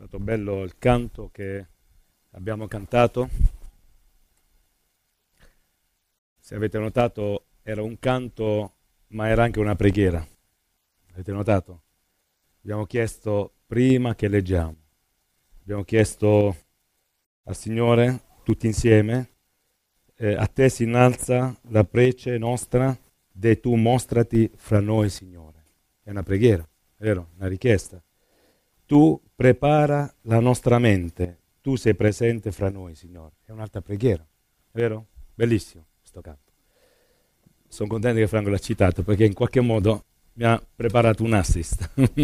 Molto bello il canto che abbiamo cantato. Se avete notato, era un canto, ma era anche una preghiera. Avete notato? Abbiamo chiesto prima che leggiamo. Abbiamo chiesto al Signore, tutti insieme, a te si innalza la prece nostra, de tu mostrati fra noi, Signore. È una preghiera, vero? Una richiesta. Tu prepara la nostra mente, tu sei presente fra noi, Signore. È un'altra preghiera, vero? Bellissimo questo canto. Sono contento che Franco l'ha citato perché in qualche modo mi ha preparato un assist.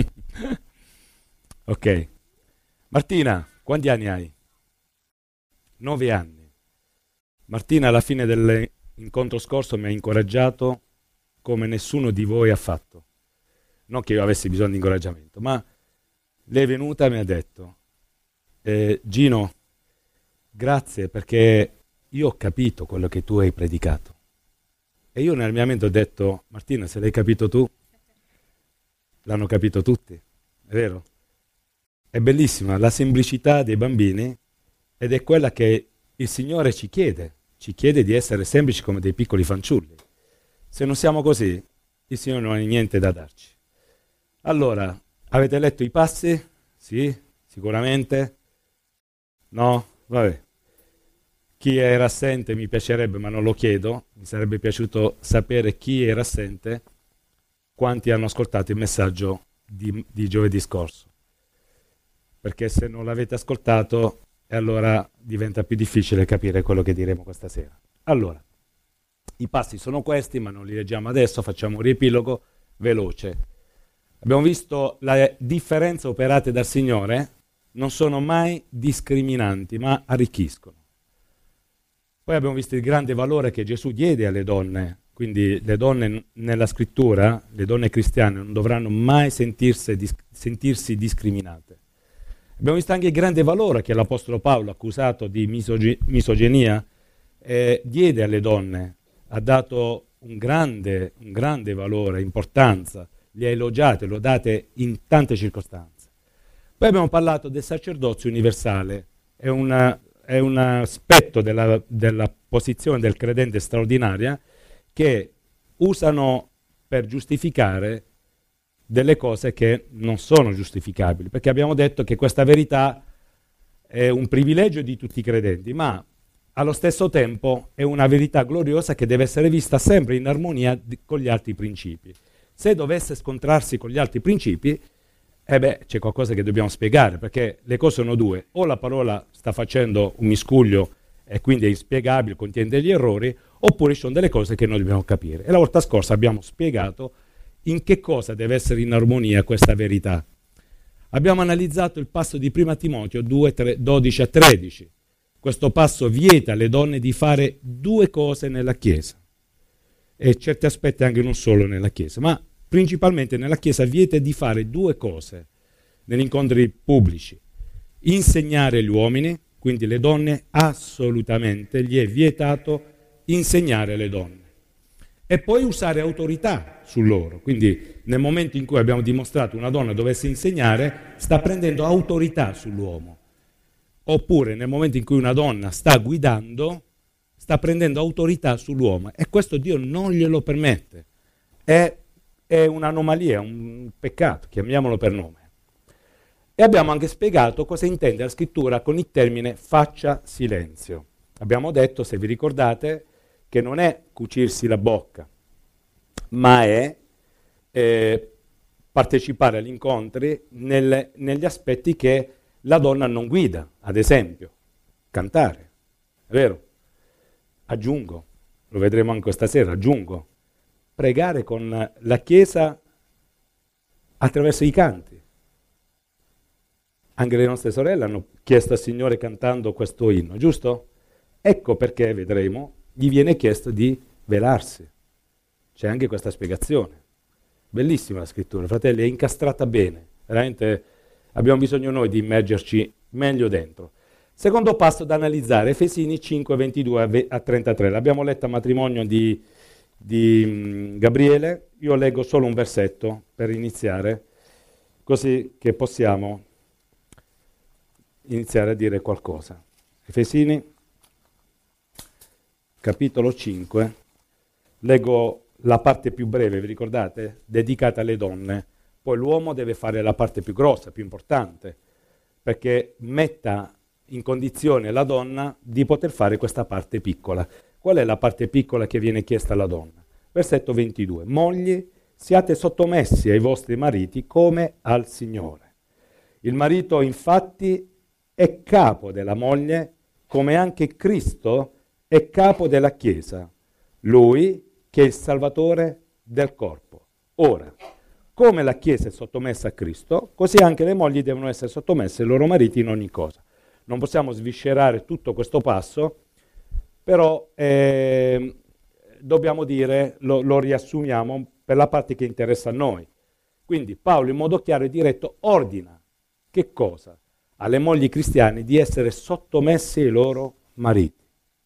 Ok. Martina, quanti anni hai? 9 anni. Martina alla fine dell'incontro scorso mi ha incoraggiato come nessuno di voi ha fatto. Non che io avessi bisogno di incoraggiamento, ma lei è venuta e mi ha detto, Gino, grazie perché io ho capito quello che tu hai predicato. E io nella mia mente ho detto, Martina, se l'hai capito tu, l'hanno capito tutti, è vero? È bellissima la semplicità dei bambini ed è quella che il Signore ci chiede di essere semplici come dei piccoli fanciulli. Se non siamo così, il Signore non ha niente da darci. Allora, avete letto i passi? Sì, sicuramente. No? Vabbè. Chi era assente mi piacerebbe, ma non lo chiedo. Mi sarebbe piaciuto sapere chi era assente, quanti hanno ascoltato il messaggio di giovedì scorso. Perché se non l'avete ascoltato, allora diventa più difficile capire quello che diremo questa sera. Allora, i passi sono questi, ma non li leggiamo adesso, facciamo un riepilogo veloce. Abbiamo visto le differenze operate dal Signore, non sono mai discriminanti, ma arricchiscono. Poi abbiamo visto il grande valore che Gesù diede alle donne, quindi le donne nella scrittura, le donne cristiane, non dovranno mai sentirsi discriminate. Abbiamo visto anche il grande valore che l'Apostolo Paolo, accusato di misoginia, diede alle donne, ha dato un grande valore, importanza, le ha elogiate, lodate in tante circostanze. Poi abbiamo parlato del sacerdozio universale, è un aspetto della posizione del credente straordinaria che usano per giustificare delle cose che non sono giustificabili, perché abbiamo detto che questa verità è un privilegio di tutti i credenti, ma allo stesso tempo è una verità gloriosa che deve essere vista sempre in armonia con gli altri principi. Se dovesse scontrarsi con gli altri principi, c'è qualcosa che dobbiamo spiegare, perché le cose sono due: o la parola sta facendo un miscuglio e quindi è inspiegabile, contiene degli errori, oppure ci sono delle cose che noi dobbiamo capire. E la volta scorsa abbiamo spiegato in che cosa deve essere in armonia questa verità. Abbiamo analizzato il passo di 1 Timoteo 2, 12 a 13. Questo passo vieta alle donne di fare due cose nella Chiesa, e certi aspetti anche non solo nella Chiesa, ma principalmente nella Chiesa vieta di fare due cose negli incontri pubblici: insegnare gli uomini, quindi le donne assolutamente gli è vietato insegnare le donne, e poi usare autorità su loro. Quindi nel momento in cui abbiamo dimostrato una donna dovesse insegnare, sta prendendo autorità sull'uomo. Oppure nel momento in cui una donna sta guidando, sta prendendo autorità sull'uomo, e questo Dio non glielo permette. È un'anomalia, un peccato, chiamiamolo per nome. E abbiamo anche spiegato cosa intende la scrittura con il termine faccia silenzio. Abbiamo detto, se vi ricordate, che non è cucirsi la bocca, ma è partecipare agli incontri negli aspetti che la donna non guida, ad esempio, cantare, è vero? Aggiungo, lo vedremo anche stasera, aggiungo, pregare con la Chiesa attraverso i canti. Anche le nostre sorelle hanno chiesto al Signore cantando questo inno, giusto? Ecco perché, vedremo, gli viene chiesto di velarsi. C'è anche questa spiegazione. Bellissima la scrittura, fratelli, è incastrata bene. Veramente abbiamo bisogno noi di immergerci meglio dentro. Secondo passo da analizzare, Efesini 5, 22 a 33. L'abbiamo letta a matrimonio di Gabriele. Io leggo solo un versetto per iniziare, così che possiamo iniziare a dire qualcosa. Efesini, capitolo 5, leggo la parte più breve, vi ricordate? Dedicata alle donne. Poi l'uomo deve fare la parte più grossa, più importante, perché metta in condizione la donna di poter fare questa parte piccola. Qual è la parte piccola che viene chiesta alla donna? Versetto 22. Mogli, siate sottomessi ai vostri mariti come al Signore. Il marito infatti è capo della moglie, come anche Cristo è capo della Chiesa, lui che è il Salvatore del corpo. Ora, come la Chiesa è sottomessa a Cristo, così anche le mogli devono essere sottomesse ai loro mariti in ogni cosa. Non possiamo sviscerare tutto questo passo, però dobbiamo dire, lo riassumiamo per la parte che interessa a noi. Quindi Paolo in modo chiaro e diretto ordina che cosa? Alle mogli cristiane di essere sottomessi ai loro mariti.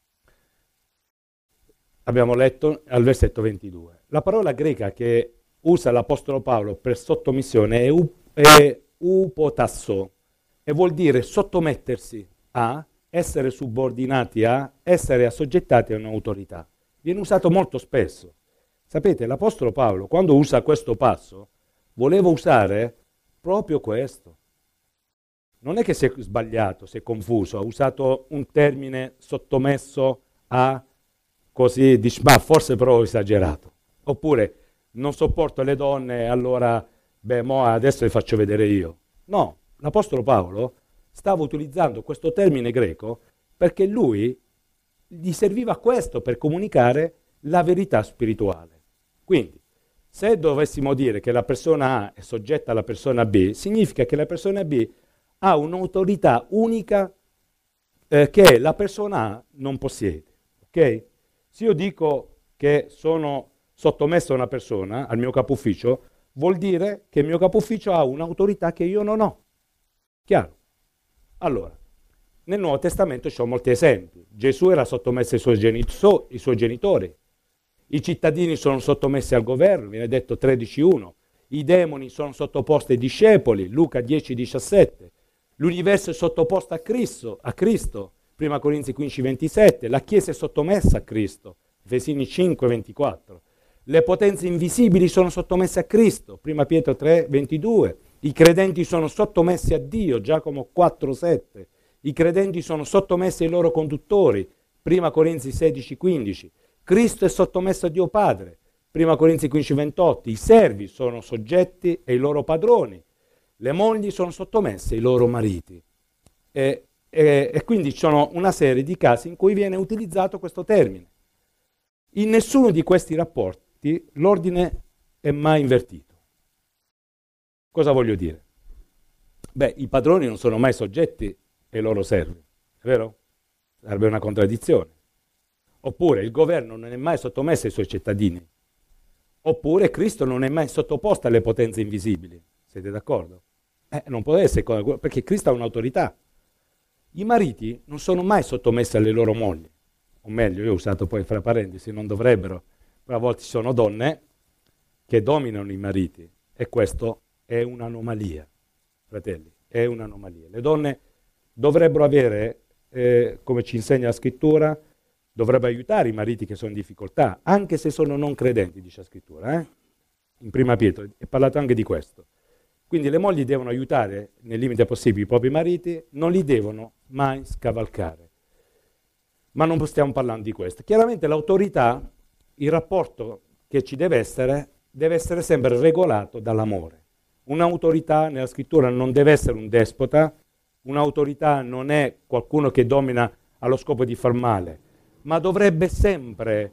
Abbiamo letto al versetto 22. La parola greca che usa l'Apostolo Paolo per sottomissione è upotasso e vuol dire sottomettersi a, essere subordinati a, essere assoggettati a un'autorità. Viene usato molto spesso. Sapete, l'Apostolo Paolo, quando usa questo passo, voleva usare proprio questo. Non è che si è sbagliato, si è confuso, ha usato un termine sottomesso a, così dici, ma forse però ho esagerato. Oppure, non sopporto le donne, allora, adesso le faccio vedere io. No, l'Apostolo Paolo stava utilizzando questo termine greco perché lui gli serviva questo per comunicare la verità spirituale. Quindi, se dovessimo dire che la persona A è soggetta alla persona B, significa che la persona B ha un'autorità unica che la persona A non possiede. Ok? Se io dico che sono sottomesso a una persona, al mio capo ufficio, vuol dire che il mio capo ufficio ha un'autorità che io non ho. Chiaro? Allora, nel Nuovo Testamento ci sono molti esempi. Gesù era sottomesso ai suoi genitori. I cittadini sono sottomessi al governo, viene detto 13.1. I demoni sono sottoposti ai discepoli, Luca 10,17. L'universo è sottoposto a Cristo, 1 Corinzi 15,27. La Chiesa è sottomessa a Cristo, Efesini 5,24. Le potenze invisibili sono sottomesse a Cristo, 1 Pietro 3,22. I credenti sono sottomessi a Dio, Giacomo 4,7. I credenti sono sottomessi ai loro conduttori, 1 Corinzi 16,15. Cristo è sottomesso a Dio Padre, 1 Corinzi 15,28. I servi sono soggetti ai loro padroni. Le mogli sono sottomesse ai loro mariti. E quindi ci sono una serie di casi in cui viene utilizzato questo termine. In nessuno di questi rapporti l'ordine è mai invertito. Cosa voglio dire? I padroni non sono mai soggetti ai loro servi, è vero? Sarebbe una contraddizione. Oppure il governo non è mai sottomesso ai suoi cittadini. Oppure Cristo non è mai sottoposto alle potenze invisibili. Siete d'accordo? Non può essere, perché Cristo ha un'autorità. I mariti non sono mai sottomessi alle loro mogli. O meglio, io ho usato poi fra parentesi, non dovrebbero, però a volte ci sono donne che dominano i mariti e questo è un'anomalia, fratelli, è un'anomalia. Le donne dovrebbero avere, come ci insegna la scrittura, dovrebbero aiutare i mariti che sono in difficoltà, anche se sono non credenti, dice la scrittura. In Prima Pietro è parlato anche di questo. Quindi le mogli devono aiutare nel limite possibile i propri mariti, non li devono mai scavalcare. Ma non stiamo parlando di questo. Chiaramente l'autorità, il rapporto che ci deve essere sempre regolato dall'amore. Un'autorità nella scrittura non deve essere un despota, un'autorità non è qualcuno che domina allo scopo di far male, ma dovrebbe sempre,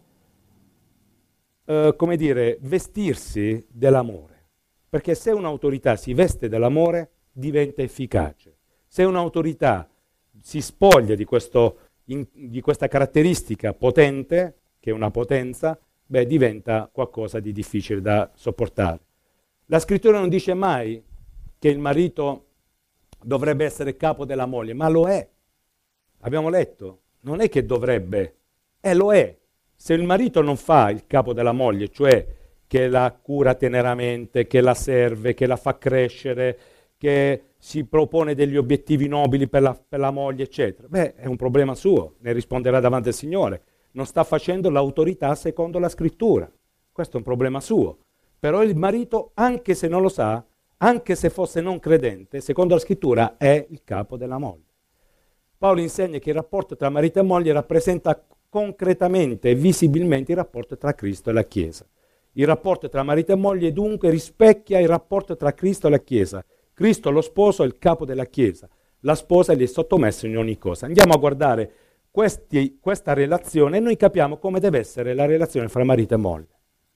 vestirsi dell'amore. Perché se un'autorità si veste dell'amore, diventa efficace. Se un'autorità si spoglia di questa caratteristica potente, che è una potenza, diventa qualcosa di difficile da sopportare. La scrittura non dice mai che il marito dovrebbe essere capo della moglie, ma lo è. Abbiamo letto, non è che dovrebbe, lo è. Se il marito non fa il capo della moglie, cioè che la cura teneramente, che la serve, che la fa crescere, che si propone degli obiettivi nobili per la moglie, eccetera. Beh, è un problema suo, ne risponderà davanti al Signore. Non sta facendo l'autorità secondo la scrittura. Questo è un problema suo. Però il marito, anche se non lo sa, anche se fosse non credente, secondo la scrittura è il capo della moglie. Paolo insegna che il rapporto tra marito e moglie rappresenta concretamente e visibilmente il rapporto tra Cristo e la Chiesa. Il rapporto tra marito e moglie dunque rispecchia il rapporto tra Cristo e la Chiesa. Cristo, lo sposo, è il capo della Chiesa. La sposa gli è sottomessa in ogni cosa. Andiamo a guardare questa relazione e noi capiamo come deve essere la relazione fra marito e moglie.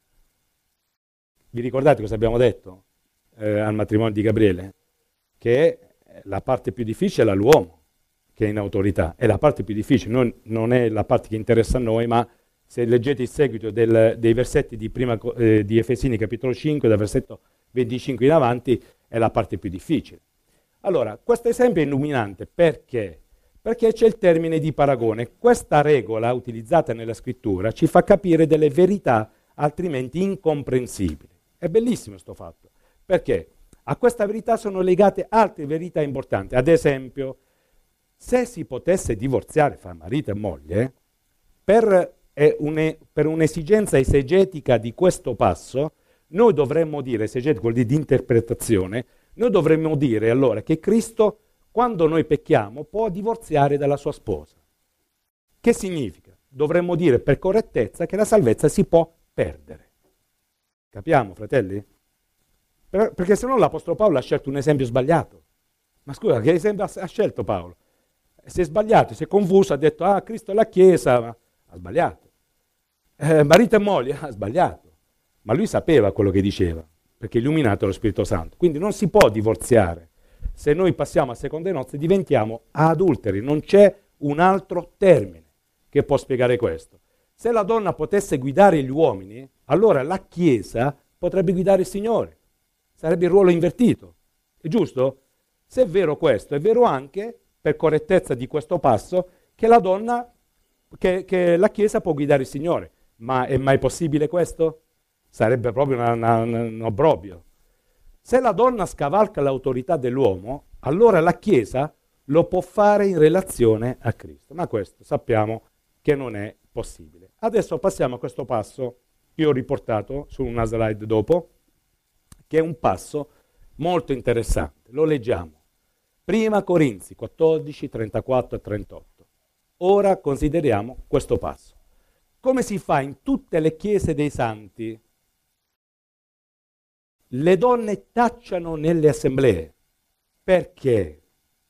Vi ricordate cosa abbiamo detto al matrimonio di Gabriele? Che la parte più difficile è l'uomo, che è in autorità. È la parte più difficile, non è la parte che interessa a noi, ma se leggete il seguito dei versetti di Efesini capitolo 5, dal versetto 25 in avanti, è la parte più difficile. Allora, questo esempio è illuminante perché? Perché c'è il termine di paragone. Questa regola utilizzata nella scrittura ci fa capire delle verità altrimenti incomprensibili. È bellissimo questo fatto, perché a questa verità sono legate altre verità importanti. Ad esempio, se si potesse divorziare fra marito e moglie, per un'esigenza esegetica di questo passo, noi dovremmo dire, esegetica vuol dire di interpretazione, noi dovremmo dire allora che Cristo, quando noi pecchiamo, può divorziare dalla sua sposa. Che significa? Dovremmo dire per correttezza che la salvezza si può perdere. Capiamo, fratelli? Perché se no l'Apostolo Paolo ha scelto un esempio sbagliato. Ma scusa, che esempio ha scelto Paolo? Si è sbagliato, si è confuso, ha detto, Cristo è la Chiesa, ma ha sbagliato. Marito e moglie, ha sbagliato. Ma lui sapeva quello che diceva, perché è illuminato lo Spirito Santo. Quindi non si può divorziare. Se noi passiamo a seconde nozze diventiamo adulteri, non c'è un altro termine che può spiegare questo. Se la donna potesse guidare gli uomini, allora la Chiesa potrebbe guidare il Signore. Sarebbe il ruolo invertito. È giusto? Se è vero questo, è vero anche, per correttezza di questo passo, che la donna, che la Chiesa può guidare il Signore. Ma è mai possibile questo? Sarebbe proprio un obbrobrio. Se la donna scavalca l'autorità dell'uomo, allora la Chiesa lo può fare in relazione a Cristo. Ma questo sappiamo che non è possibile. Adesso passiamo a questo passo che ho riportato su una slide dopo, che è un passo molto interessante. Lo leggiamo. Prima Corinzi 14, 34 e 38. Ora consideriamo questo passo. Come si fa in tutte le chiese dei santi? Le donne tacciano nelle assemblee. Perché?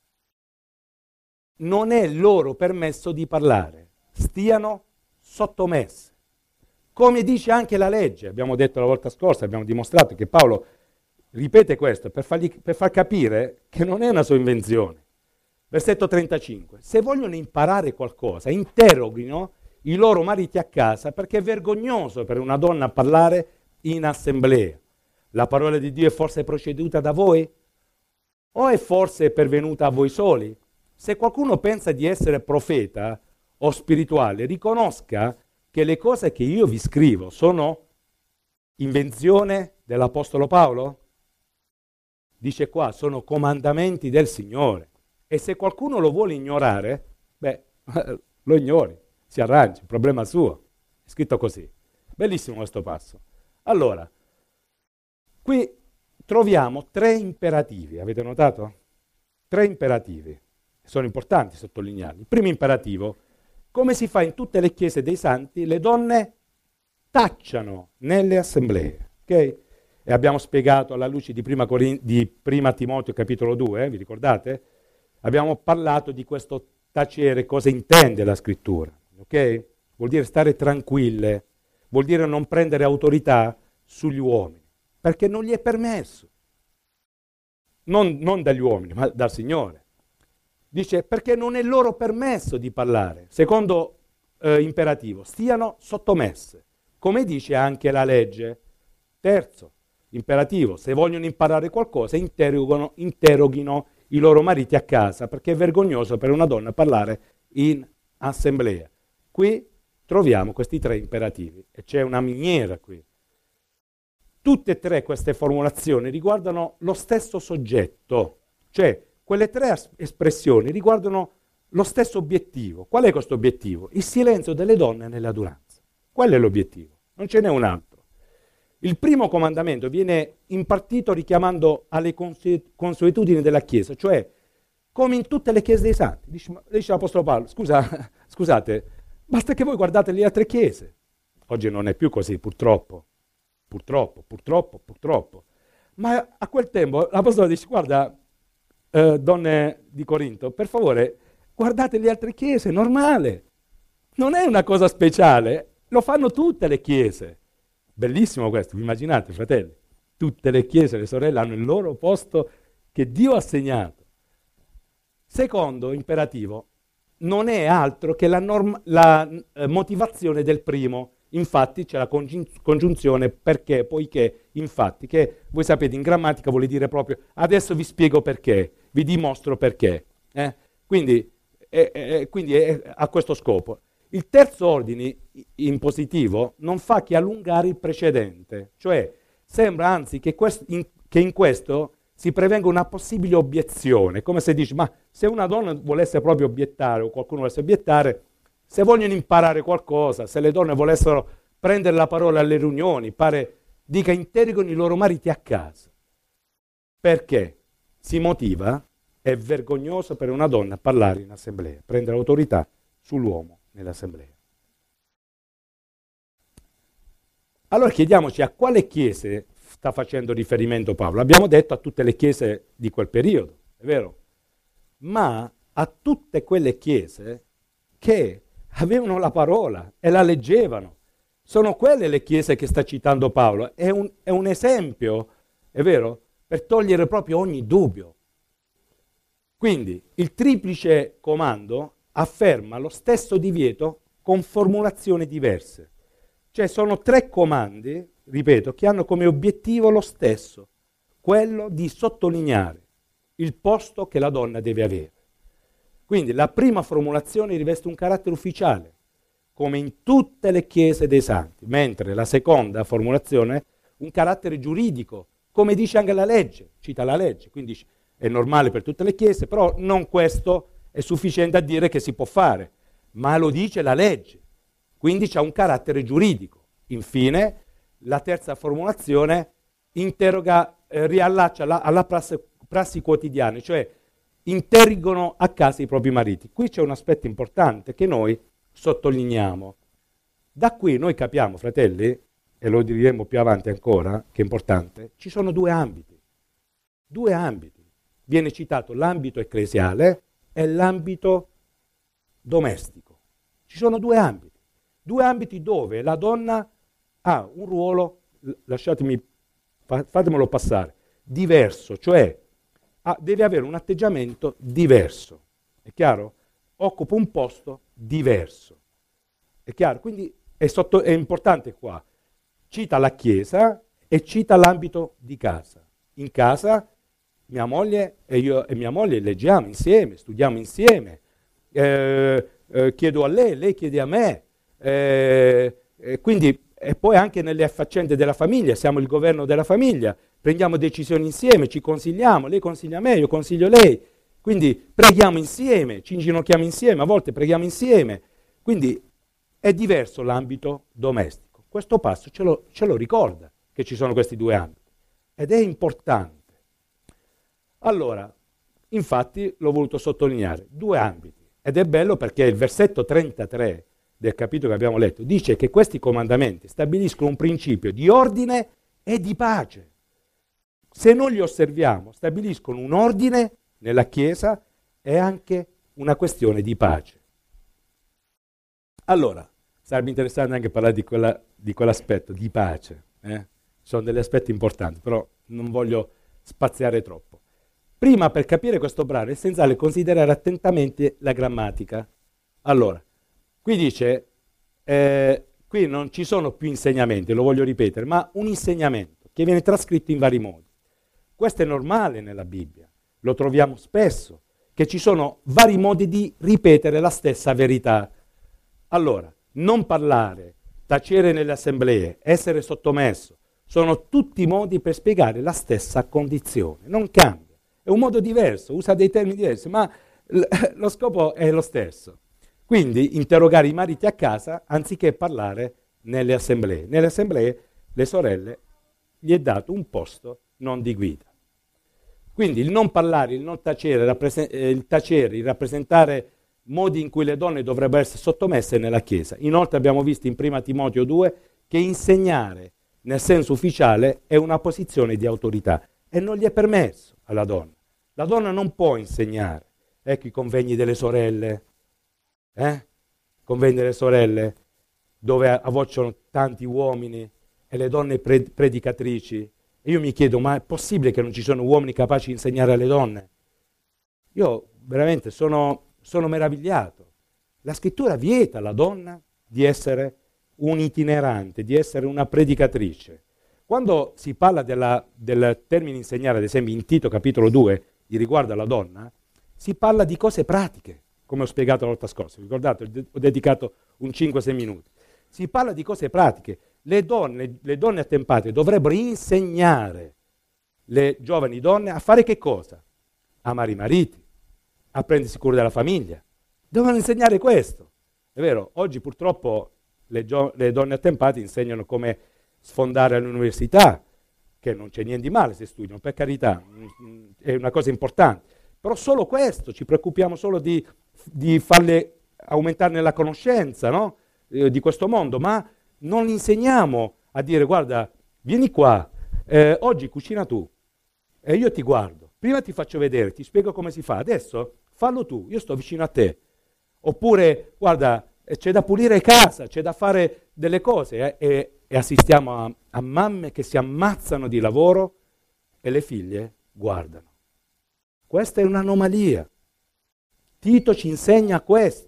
Non è loro permesso di parlare. Stiano sottomesse. Come dice anche la legge, abbiamo detto la volta scorsa, abbiamo dimostrato che Paolo ripete questo per far capire che non è una sua invenzione. Versetto 35. Se vogliono imparare qualcosa, interroghino i loro mariti a casa, perché è vergognoso per una donna parlare in assemblea. La parola di Dio è forse proceduta da voi? O è forse pervenuta a voi soli? Se qualcuno pensa di essere profeta o spirituale, riconosca che le cose che io vi scrivo sono invenzione dell'Apostolo Paolo? Dice qua, sono comandamenti del Signore. E se qualcuno lo vuole ignorare, lo ignori, si arrangi, il problema suo. È scritto così. Bellissimo questo passo. Allora, qui troviamo 3 imperativi, avete notato? 3 imperativi, sono importanti sottolinearli. Il primo imperativo, come si fa in tutte le chiese dei santi, le donne tacciano nelle assemblee, ok? E abbiamo spiegato alla luce di prima Timoteo capitolo 2, vi ricordate? Abbiamo parlato di questo tacere, cosa intende la scrittura, ok? Vuol dire stare tranquille, vuol dire non prendere autorità sugli uomini, perché non gli è permesso. Non dagli uomini, ma dal Signore. Dice, perché non è loro permesso di parlare. Secondo imperativo, stiano sottomesse, come dice anche la legge. Terzo imperativo, se vogliono imparare qualcosa, interroghino i loro mariti a casa, perché è vergognoso per una donna parlare in assemblea. Qui troviamo questi 3 imperativi e c'è una miniera qui. Tutte e 3 queste formulazioni riguardano lo stesso soggetto, Cioè, quelle tre espressioni riguardano lo stesso obiettivo. Qual è questo obiettivo? Il silenzio delle donne nell'adunanza. Quello è l'obiettivo, non ce n'è un altro. Il primo comandamento viene impartito richiamando alle consuetudini della Chiesa, cioè come in tutte le chiese dei santi. Dice l'Apostolo Paolo, scusate, basta che voi guardate le altre chiese. Oggi non è più così, purtroppo. Ma a quel tempo l'Apostolo dice, guarda, donne di Corinto, per favore, guardate le altre chiese, è normale. Non è una cosa speciale, lo fanno tutte le chiese. Bellissimo questo, vi immaginate, fratelli? Tutte le chiese, le sorelle hanno il loro posto che Dio ha assegnato. Secondo imperativo, non è altro che la motivazione del primo. Infatti c'è la congiunzione perché, poiché, infatti, che voi sapete in grammatica vuol dire proprio adesso vi spiego perché, vi dimostro perché. Quindi ha questo scopo. Il terzo ordine in positivo non fa che allungare il precedente, cioè sembra anzi che in questo si prevenga una possibile obiezione, come se dici, ma se una donna volesse proprio obiettare o qualcuno volesse obiettare, se vogliono imparare qualcosa, se le donne volessero prendere la parola alle riunioni, dica interrogano i loro mariti a casa. Perché si motiva, è vergognoso per una donna parlare in assemblea, prendere autorità sull'uomo nell'assemblea. Allora chiediamoci a quale chiese sta facendo riferimento Paolo. Abbiamo detto a tutte le chiese di quel periodo, è vero? Ma a tutte quelle chiese che avevano la parola e la leggevano. Sono quelle le chiese che sta citando Paolo. È un esempio, è vero, per togliere proprio ogni dubbio. Quindi il triplice comando afferma lo stesso divieto con formulazioni diverse. Cioè sono tre comandi, ripeto, che hanno come obiettivo lo stesso, quello di sottolineare il posto che la donna deve avere. Quindi la prima formulazione riveste un carattere ufficiale, come in tutte le chiese dei santi, mentre la seconda formulazione un carattere giuridico, come dice anche la legge, cita la legge, quindi è normale per tutte le chiese, però non questo è sufficiente a dire che si può fare, ma lo dice la legge, quindi c'ha un carattere giuridico. Infine, la terza formulazione interroga, riallaccia alla prassi quotidiana, cioè interrogano a casa i propri mariti. Qui c'è un aspetto importante che noi sottolineiamo. Da qui noi capiamo, fratelli, e lo diremo più avanti ancora, che è importante, ci sono due ambiti. Due ambiti. Viene citato l'ambito ecclesiale e l'ambito domestico. Ci sono due ambiti dove la donna ha un ruolo, fatemelo passare, diverso, cioè deve avere un atteggiamento diverso, è chiaro? Occupa un posto diverso, è chiaro? Quindi è importante qua, cita la Chiesa e cita l'ambito di casa. In casa mia moglie e io e mia moglie leggiamo insieme, studiamo insieme, chiedo a lei chiede a me, quindi e poi anche nelle faccende della famiglia, siamo il governo della famiglia, prendiamo decisioni insieme, ci consigliamo, lei consiglia me, io consiglio lei, quindi preghiamo insieme, ci inginocchiamo insieme, a volte preghiamo insieme, quindi è diverso l'ambito domestico. Questo passo ce lo ricorda che ci sono questi due ambiti ed è importante. Allora, infatti l'ho voluto sottolineare, due ambiti, ed è bello perché il versetto 33 del capitolo che abbiamo letto dice che questi comandamenti stabiliscono un principio di ordine e di pace. Se non li osserviamo, stabiliscono un ordine nella Chiesa e anche una questione di pace. Allora, sarebbe interessante anche parlare di quell'aspetto di pace. Sono degli aspetti importanti, però non voglio spaziare troppo. Prima, per capire questo brano, è essenziale considerare attentamente la grammatica. Allora, qui dice, qui non ci sono più insegnamenti, lo voglio ripetere, ma un insegnamento che viene trascritto in vari modi. Questo è normale nella Bibbia, lo troviamo spesso, che ci sono vari modi di ripetere la stessa verità. Allora, non parlare, tacere nelle assemblee, essere sottomesso, sono tutti modi per spiegare la stessa condizione, non cambia. È un modo diverso, usa dei termini diversi, ma lo scopo è lo stesso. Quindi interrogare i mariti a casa anziché parlare nelle assemblee. Nelle assemblee le sorelle gli è dato un posto non di guida. Quindi il non parlare, il non tacere, il tacere, il rappresentare modi in cui le donne dovrebbero essere sottomesse nella Chiesa. Inoltre abbiamo visto in 1 Timoteo 2 che insegnare nel senso ufficiale è una posizione di autorità e non gli è permesso alla donna. La donna non può insegnare. Ecco i convegni delle sorelle, convegni delle sorelle dove avvocciano tanti uomini e le donne predicatrici. E io mi chiedo, ma è possibile che non ci sono uomini capaci di insegnare alle donne? Io veramente sono meravigliato. La scrittura vieta alla donna di essere un itinerante, di essere una predicatrice. Quando si parla del termine insegnare, ad esempio in Tito capitolo 2, di riguardo alla donna, si parla di cose pratiche, come ho spiegato la volta scorsa. Ricordate, ho dedicato un 5-6 minuti. Si parla di cose pratiche. Le donne attempate dovrebbero insegnare le giovani donne a fare che cosa? Amare i mariti, a prendersi cura della famiglia. Devono insegnare questo. È vero, oggi purtroppo le donne attempate insegnano come sfondare all'università, che non c'è niente di male se studiano, per carità, è una cosa importante. Però solo questo, ci preoccupiamo solo di farle aumentarne la conoscenza, no? Di questo mondo, ma non insegniamo a dire guarda, vieni qua, oggi cucina tu e io ti guardo, prima ti faccio vedere, ti spiego come si fa, adesso fallo tu, io sto vicino a te. Oppure guarda, c'è da pulire casa, c'è da fare delle cose e assistiamo a mamme che si ammazzano di lavoro e le figlie guardano. Questa è un'anomalia. Tito ci insegna questo.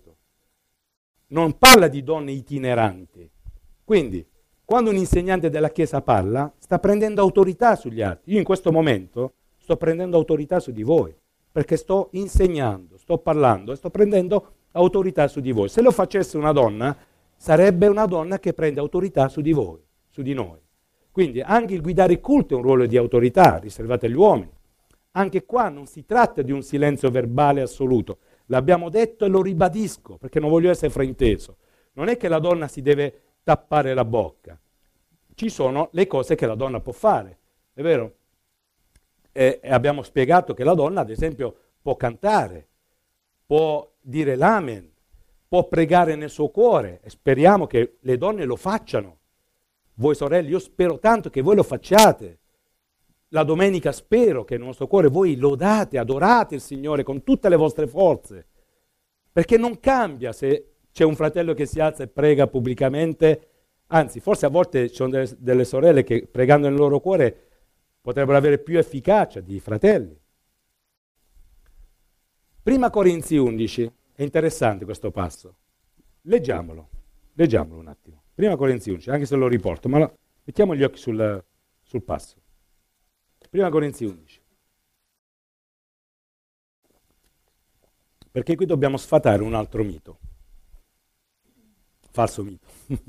Non parla di donne itineranti. Quindi, quando un insegnante della Chiesa parla, sta prendendo autorità sugli altri. Io in questo momento sto prendendo autorità su di voi, perché sto insegnando, sto parlando e sto prendendo autorità su di voi. Se lo facesse una donna, sarebbe una donna che prende autorità su di voi, su di noi. Quindi anche il guidare il culto è un ruolo di autorità riservato agli uomini. Anche qua non si tratta di un silenzio verbale assoluto. L'abbiamo detto e lo ribadisco, perché non voglio essere frainteso. Non è che la donna si deve tappare la bocca. Ci sono le cose che la donna può fare, è vero? E abbiamo spiegato che la donna, ad esempio, può cantare, può dire l'amen, può pregare nel suo cuore e speriamo che le donne lo facciano. Voi sorelle, io spero tanto che voi lo facciate. La domenica spero che nel vostro cuore voi lodate, adorate il Signore con tutte le vostre forze, perché non cambia se c'è un fratello che si alza e prega pubblicamente, anzi forse a volte ci sono delle sorelle che pregando nel loro cuore potrebbero avere più efficacia di fratelli. Prima Corinzi 11, è interessante questo passo, leggiamolo un attimo. Prima Corinzi 11, anche se lo riporto, ma mettiamo gli occhi sul passo. Prima Corinzi 11. Perché qui dobbiamo sfatare un altro mito. Falso mito.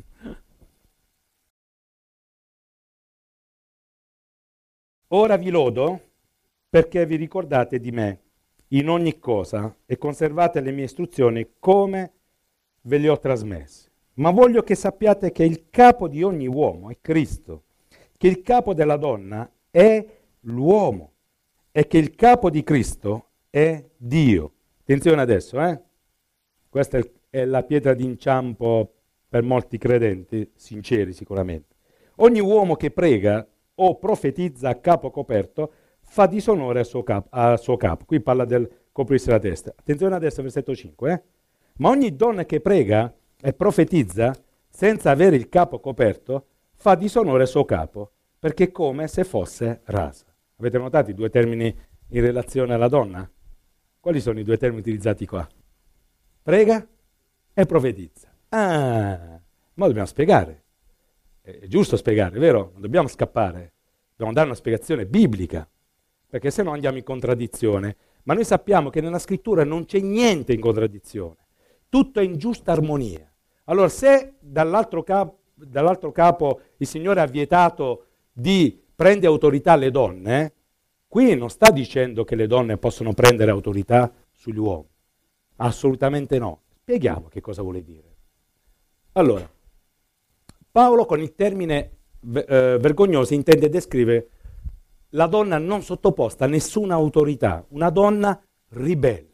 Ora vi lodo perché vi ricordate di me in ogni cosa e conservate le mie istruzioni come ve le ho trasmesse. Ma voglio che sappiate che il capo di ogni uomo è Cristo, che il capo della donna è l'uomo e che il capo di Cristo è Dio. Attenzione adesso, Questa è la pietra d'inciampo per molti credenti, sinceri sicuramente. Ogni uomo che prega o profetizza a capo coperto fa disonore al suo capo. Qui parla del coprirsi la testa. Attenzione adesso, versetto 5. Ma ogni donna che prega e profetizza senza avere il capo coperto fa disonore al suo capo, perché è come se fosse rasa. Avete notato i due termini in relazione alla donna? Quali sono i due termini utilizzati qua? Prega e profetizza. Ah, ma dobbiamo spiegare. È giusto spiegare, vero? Non dobbiamo scappare. Dobbiamo dare una spiegazione biblica, perché se no andiamo in contraddizione. Ma noi sappiamo che nella scrittura non c'è niente in contraddizione. Tutto è in giusta armonia. Allora, se dall'altro capo il Signore ha vietato di prendere autorità alle donne, Qui non sta dicendo che le donne possono prendere autorità sugli uomini. Assolutamente no. Spieghiamo che cosa vuole dire. Allora, Paolo con il termine vergognoso intende descrivere la donna non sottoposta a nessuna autorità, una donna ribelle.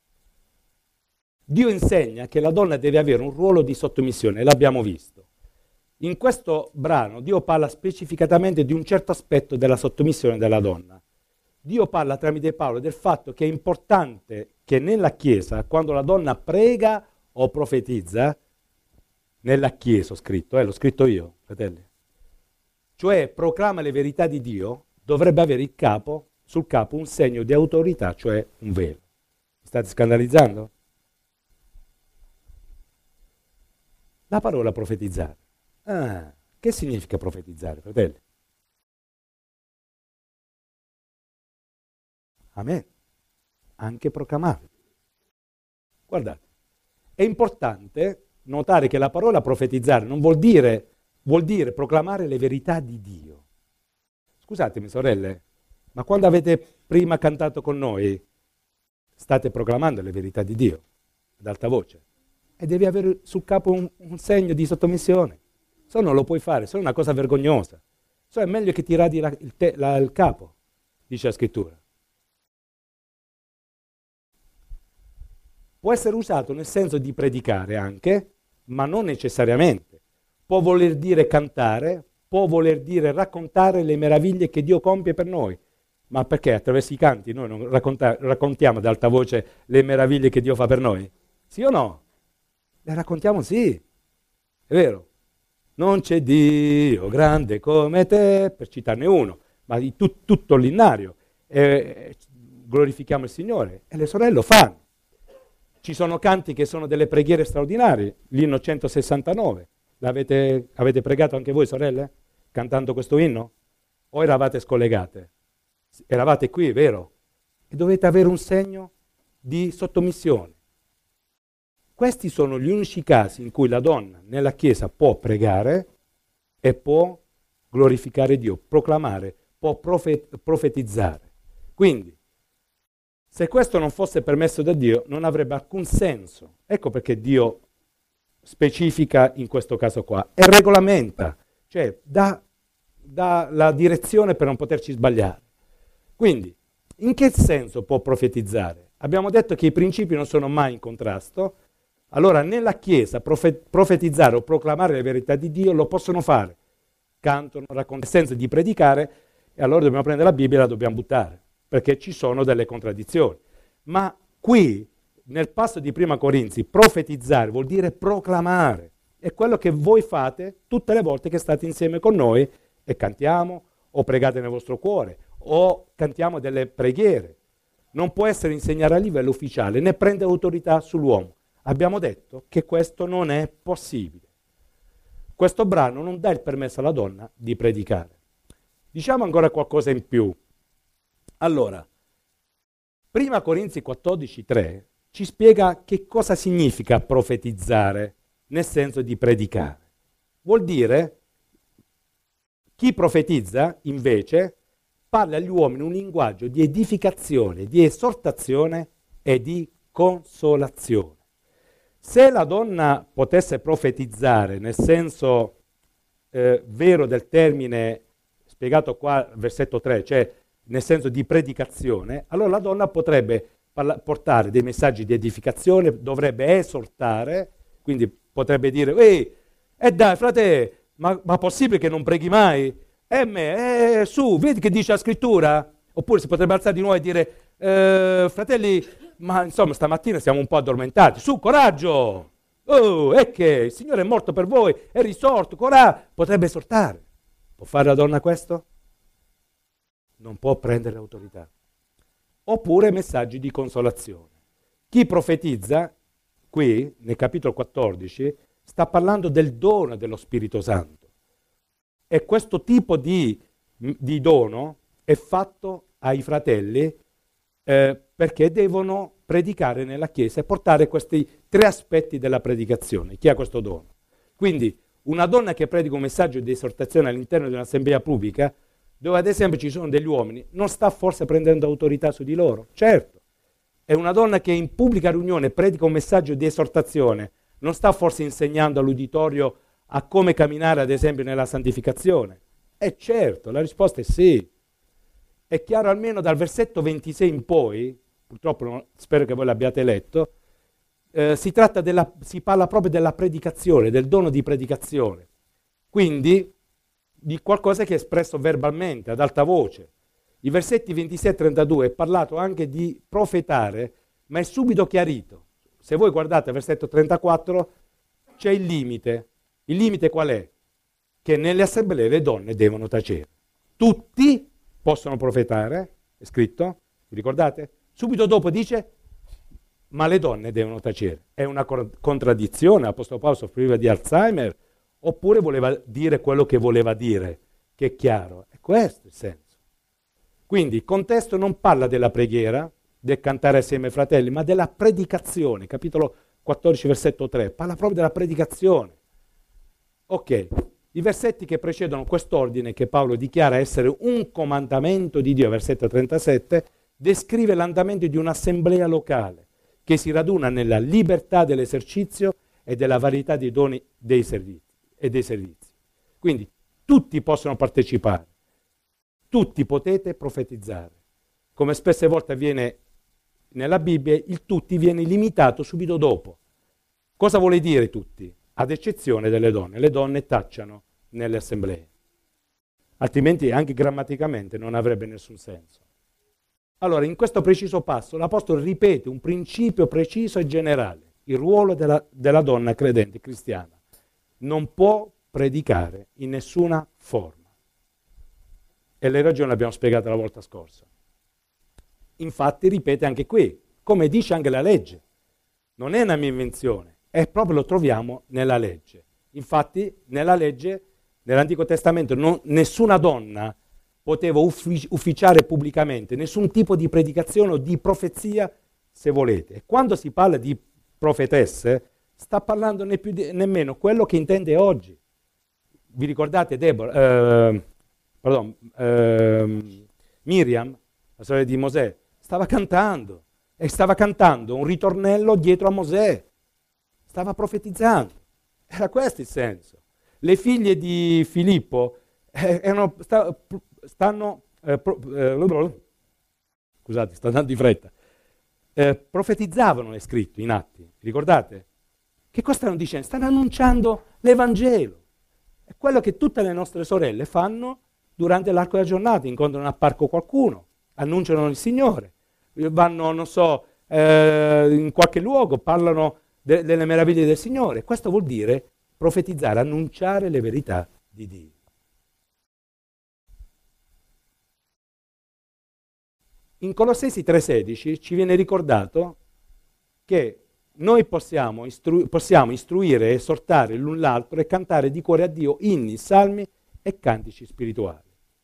Dio insegna che la donna deve avere un ruolo di sottomissione, l'abbiamo visto. In questo brano Dio parla specificatamente di un certo aspetto della sottomissione della donna. Dio parla tramite Paolo del fatto che è importante che nella Chiesa, quando la donna prega o profetizza, nella Chiesa ho scritto, l'ho scritto io, fratelli, cioè proclama le verità di Dio, dovrebbe avere sul capo un segno di autorità, cioè un velo. Mi state scandalizzando? La parola profetizzare. Che significa profetizzare, fratelli? Amen. Anche proclamare. Guardate, è importante notare che la parola profetizzare non vuol dire proclamare le verità di Dio. Scusatemi, sorelle, ma quando avete prima cantato con noi, state proclamando le verità di Dio ad alta voce. E devi avere sul capo un segno di sottomissione. Se no non lo puoi fare, se no è una cosa vergognosa. Se no è meglio che ti radi il capo, dice la scrittura. Può essere usato nel senso di predicare anche, ma non necessariamente. Può voler dire cantare, può voler dire raccontare le meraviglie che Dio compie per noi. Ma perché attraverso i canti noi non raccontiamo ad alta voce le meraviglie che Dio fa per noi? Sì o no? Le raccontiamo sì, è vero. Non c'è Dio grande come te, per citarne uno, ma di tutto l'innario. Glorifichiamo il Signore e le sorelle lo fanno. Ci sono canti che sono delle preghiere straordinarie, l'inno 169. Avete pregato anche voi, sorelle, cantando questo inno? O eravate scollegate? Eravate qui, vero? E dovete avere un segno di sottomissione. Questi sono gli unici casi in cui la donna nella Chiesa può pregare e può glorificare Dio, proclamare, può profetizzare. Quindi, se questo non fosse permesso da Dio, non avrebbe alcun senso. Ecco perché Dio specifica in questo caso qua e regolamenta, cioè dà la direzione per non poterci sbagliare. Quindi, in che senso può profetizzare? Abbiamo detto che i principi non sono mai in contrasto. Allora, nella Chiesa, profetizzare o proclamare le verità di Dio lo possono fare. Cantano, raccontano, senza di predicare, e allora dobbiamo prendere la Bibbia e la dobbiamo buttare, perché ci sono delle contraddizioni. Ma qui, nel passo di Prima Corinzi, profetizzare vuol dire proclamare. È quello che voi fate tutte le volte che state insieme con noi e cantiamo, o pregate nel vostro cuore, o cantiamo delle preghiere. Non può essere insegnato a livello ufficiale, né prendere autorità sull'uomo. Abbiamo detto che questo non è possibile. Questo brano non dà il permesso alla donna di predicare. Diciamo ancora qualcosa in più. Allora, Prima Corinzi 14,3 ci spiega che cosa significa profetizzare, nel senso di predicare. Vuol dire, chi profetizza, invece, parla agli uomini un linguaggio di edificazione, di esortazione e di consolazione. Se la donna potesse profetizzare nel senso vero del termine spiegato qua, versetto 3, cioè nel senso di predicazione, allora la donna potrebbe portare dei messaggi di edificazione, dovrebbe esortare, quindi potrebbe dire, dai frate, ma possibile che non preghi mai? Su, vedi che dice la scrittura? Oppure si potrebbe alzare di nuovo e dire, fratelli, ma insomma stamattina siamo un po' addormentati, su, coraggio! È che il Signore è morto per voi, è risorto, coraggio! Potrebbe esortare. Può fare la donna questo? Non può prendere l'autorità. Oppure messaggi di consolazione. Chi profetizza, qui nel capitolo 14, sta parlando del dono dello Spirito Santo. E questo tipo di dono è fatto ai fratelli perché devono predicare nella Chiesa e portare questi 3 aspetti della predicazione. Chi ha questo dono? Quindi una donna che predica un messaggio di esortazione all'interno di un'assemblea pubblica dove ad esempio ci sono degli uomini, non sta forse prendendo autorità su di loro? Certo. È una donna che in pubblica riunione predica un messaggio di esortazione, non sta forse insegnando all'uditorio a come camminare ad esempio nella santificazione? Certo, la risposta è sì. È chiaro almeno dal versetto 26 in poi, purtroppo spero che voi l'abbiate letto, si parla proprio della predicazione, del dono di predicazione. Quindi di qualcosa che è espresso verbalmente, ad alta voce. I versetti 26 e 32 è parlato anche di profetare, ma è subito chiarito. Se voi guardate il versetto 34 c'è il limite. Il limite qual è? Che nelle assemblee le donne devono tacere. Tutti possono profetare, è scritto, vi ricordate? Subito dopo dice, ma le donne devono tacere. È una contraddizione, l'Apostolo Paolo soffriva di Alzheimer, oppure voleva dire quello che voleva dire, che è chiaro. È questo il senso. Quindi il contesto non parla della preghiera, del cantare assieme ai fratelli, ma della predicazione. Capitolo 14, versetto 3, parla proprio della predicazione. Ok, i versetti che precedono quest'ordine, che Paolo dichiara essere un comandamento di Dio, versetto 37, descrive l'andamento di un'assemblea locale che si raduna nella libertà dell'esercizio e della varietà dei doni dei servizi. Quindi tutti possono partecipare, tutti potete profetizzare. Come spesse volte avviene nella Bibbia, il tutti viene limitato subito dopo. Cosa vuole dire tutti? Ad eccezione delle donne. Le donne tacciano nelle assemblee. Altrimenti anche grammaticamente non avrebbe nessun senso. Allora, in questo preciso passo, l'Apostolo ripete un principio preciso e generale. Il ruolo della donna credente cristiana. Non può predicare in nessuna forma. E le ragioni le abbiamo spiegate la volta scorsa. Infatti, ripete anche qui, come dice anche la legge. Non è una mia invenzione, è proprio lo troviamo nella legge. Infatti, nella legge, nell'Antico Testamento, nessuna donna poteva ufficiare pubblicamente, nessun tipo di predicazione o di profezia, se volete. E quando si parla di profetesse, sta parlando né più nemmeno quello che intende oggi. Vi ricordate Miriam, la sorella di Mosè, stava cantando un ritornello dietro a Mosè, stava profetizzando. Era questo il senso. Le figlie di Filippo scusate, sto andando di fretta, profetizzavano, è scritto in Atti, ricordate? Che cosa stanno dicendo? Stanno annunciando l'Evangelo. È quello che tutte le nostre sorelle fanno durante l'arco della giornata, incontrano a parco qualcuno, annunciano il Signore, vanno, non so, in qualche luogo, parlano delle meraviglie del Signore. Questo vuol dire profetizzare, annunciare le verità di Dio. In Colossesi 3,16 ci viene ricordato che noi possiamo istruire, esortare l'un l'altro e cantare di cuore a Dio inni, salmi e cantici spirituali.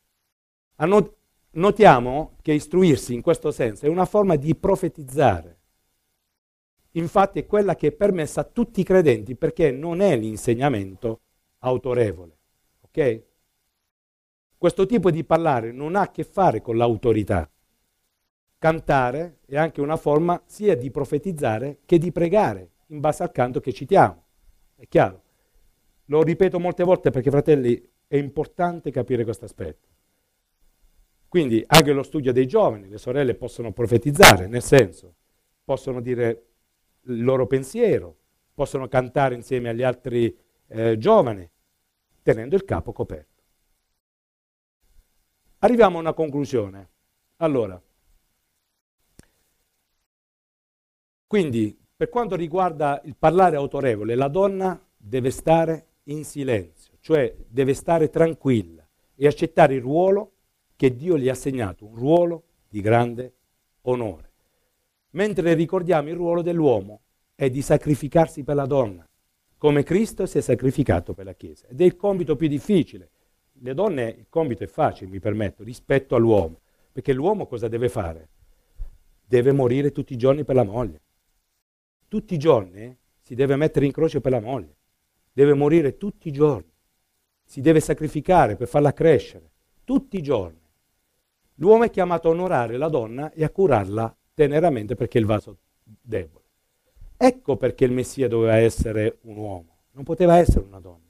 Notiamo che istruirsi in questo senso è una forma di profetizzare. Infatti è quella che è permessa a tutti i credenti perché non è l'insegnamento autorevole. Ok? Questo tipo di parlare non ha a che fare con l'autorità. Cantare è anche una forma sia di profetizzare che di pregare in base al canto che citiamo. È chiaro? Lo ripeto molte volte perché, fratelli, è importante capire questo aspetto. Quindi anche lo studio dei giovani, le sorelle possono profetizzare, nel senso, possono dire il loro pensiero, possono cantare insieme agli altri giovani, tenendo il capo coperto. Arriviamo a una conclusione. Allora, quindi, per quanto riguarda il parlare autorevole, la donna deve stare in silenzio, cioè deve stare tranquilla e accettare il ruolo che Dio gli ha assegnato, un ruolo di grande onore. Mentre ricordiamo il ruolo dell'uomo è di sacrificarsi per la donna, come Cristo si è sacrificato per la Chiesa. Ed è il compito più difficile. Le donne, il compito è facile, mi permetto, rispetto all'uomo, perché l'uomo cosa deve fare? Deve morire tutti i giorni per la moglie. Tutti i giorni si deve mettere in croce per la moglie, deve morire tutti i giorni, si deve sacrificare per farla crescere, tutti i giorni. L'uomo è chiamato a onorare la donna e a curarla teneramente perché è il vaso debole. Ecco perché il Messia doveva essere un uomo, non poteva essere una donna.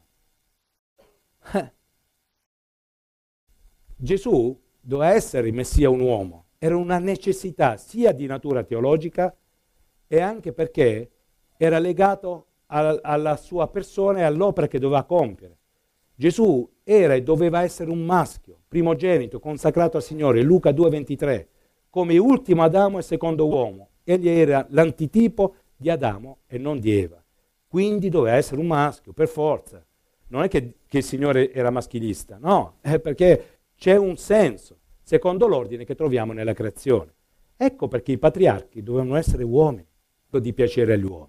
Gesù doveva essere il Messia un uomo, era una necessità sia di natura teologica e anche perché era legato alla sua persona e all'opera che doveva compiere. Gesù era e doveva essere un maschio, primogenito, consacrato al Signore, Luca 2,23, come ultimo Adamo e secondo uomo. Egli era l'antitipo di Adamo e non di Eva. Quindi doveva essere un maschio, per forza. Non è che il Signore era maschilista, no, è perché c'è un senso, secondo l'ordine che troviamo nella creazione. Ecco perché i patriarchi dovevano essere uomini, non di piacere agli uomini.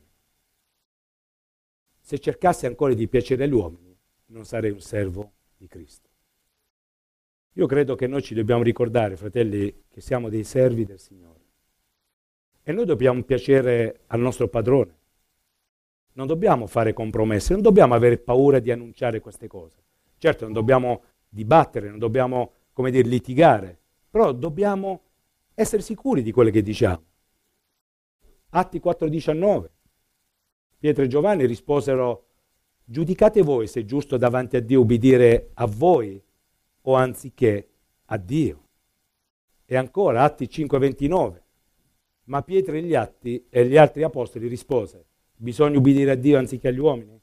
Se cercassi ancora di piacere agli uomini, non sarei un servo di Cristo. Io credo che noi ci dobbiamo ricordare, fratelli, che siamo dei servi del Signore. E noi dobbiamo piacere al nostro padrone. Non dobbiamo fare compromessi, non dobbiamo avere paura di annunciare queste cose. Certo, non dobbiamo dibattere, non dobbiamo, come dire, litigare, però dobbiamo essere sicuri di quello che diciamo. Atti 4,19. Pietro e Giovanni risposero: giudicate voi se è giusto davanti a Dio ubbidire a voi o anziché a Dio. E ancora Atti 5,29. Ma Pietro e gli altri apostoli rispose: bisogna ubbidire a Dio anziché agli uomini?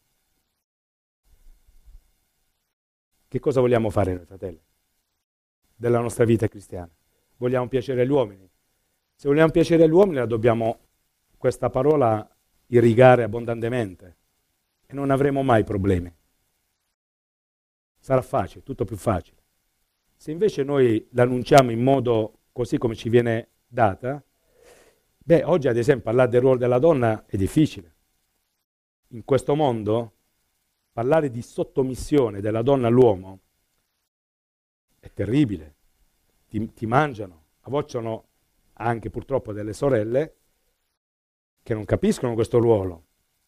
Che cosa vogliamo fare noi, fratelli, della nostra vita cristiana? Vogliamo piacere agli uomini? Se vogliamo piacere agli uomini, la dobbiamo, questa parola, irrigare abbondantemente e non avremo mai problemi. Sarà facile, tutto più facile. Se invece noi l'annunciamo in modo così come ci viene data, oggi ad esempio parlare del ruolo della donna è difficile. In questo mondo parlare di sottomissione della donna all'uomo è terribile. Ti mangiano. A volte sono anche purtroppo delle sorelle che non capiscono questo ruolo.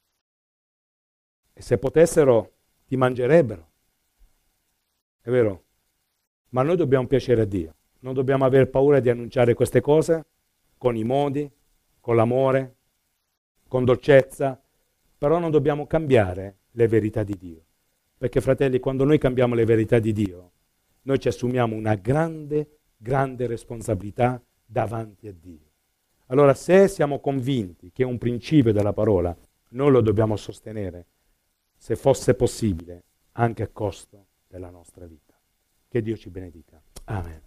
E se potessero ti mangerebbero. È vero? Ma noi dobbiamo piacere a Dio. Non dobbiamo avere paura di annunciare queste cose con i modi, con l'amore, con dolcezza, però non dobbiamo cambiare le verità di Dio. Perché, fratelli, quando noi cambiamo le verità di Dio, noi ci assumiamo una grande, grande responsabilità davanti a Dio. Allora, se siamo convinti che è un principio della parola, noi lo dobbiamo sostenere, se fosse possibile, anche a costo della nostra vita. Che Dio ci benedica. Amen.